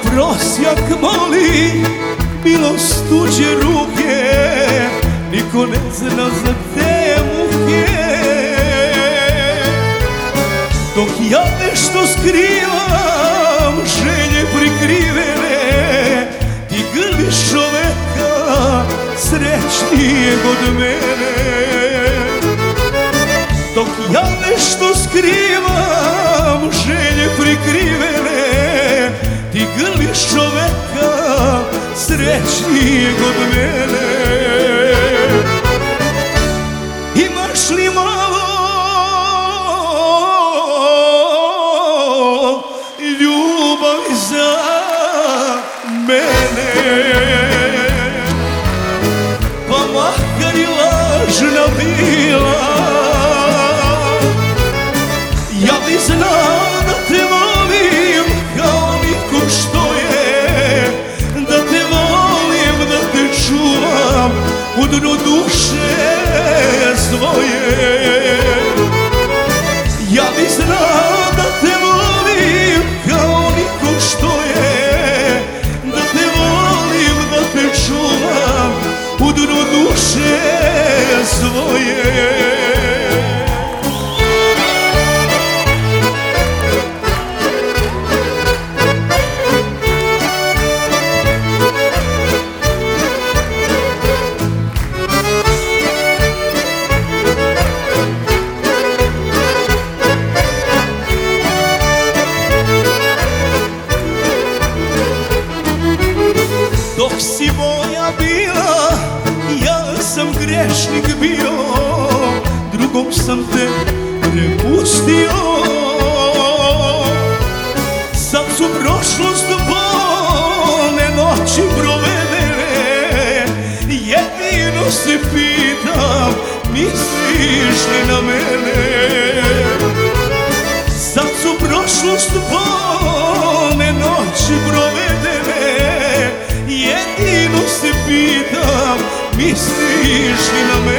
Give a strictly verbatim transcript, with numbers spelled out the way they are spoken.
prosjak moli milost tuđe ruke, niko ne zna za te muke. Dok ja nešto skrivam, želje prikrivene, ti grliš čoveka srećnijeg od mene. Dok ja nešto skrivam, želje prikrivene, ti grliš čoveka srećnijeg od mene. Imaš li malo ljubavi za mene? Pa makar i lažna bila, ja bi znao da te volim kao niko što je, da te volim, da te čuvam u dnu duše svoje. Ja bi znao da te volim kao niko što je, da te volim, da te čuvam u dnu duše svoje. Dok si moja bila, ja sam grešnik bio, drugom sam te prepustio. Sad su prošlost bolne noći provedene, jedino se pitam, misliš li na mene? Sad su prošlost bolne noći provedene, jedino se pitam, misliš li na mene?